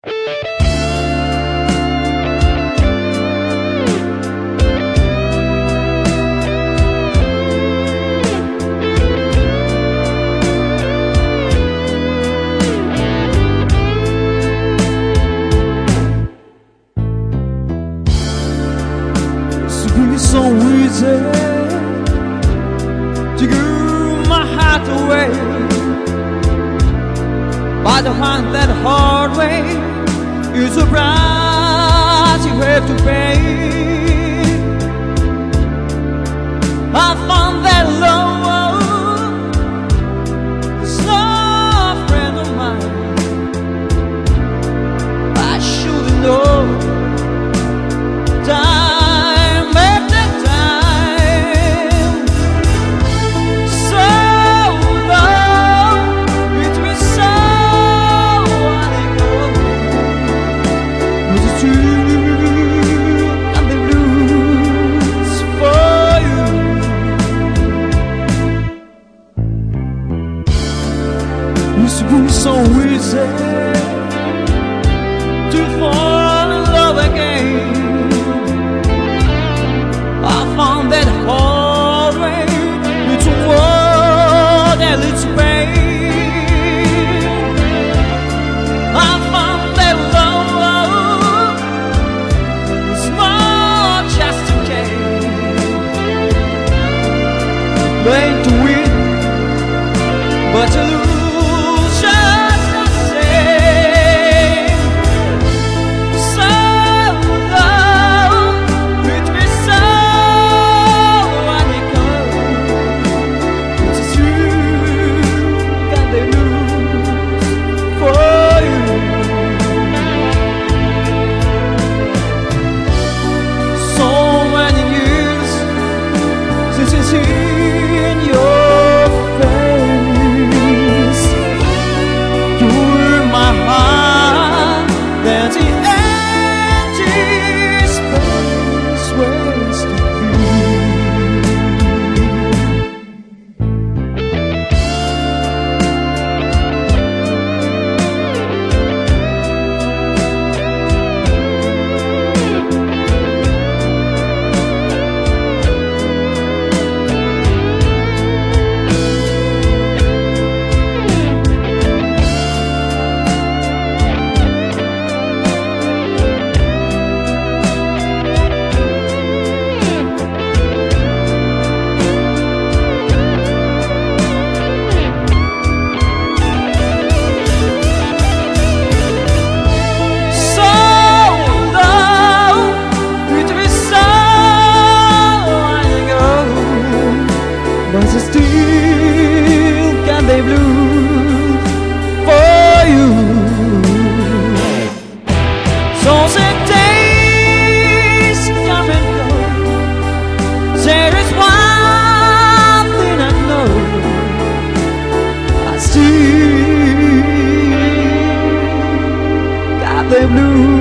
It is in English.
It's so easy to give my heart away, but to find that hard way is a price you have to pay. I found that love is not a friend of mine. I should know. Used to be so easy to fall in love again. I found that hard way, it's a world that leads pain. I found that love is not just a game, playing to win, but to lose. In your face, you're my heart. There's the empty space where it's to but I still got the blues for you. So the days come and go. There is one thing I know, I still got the blues.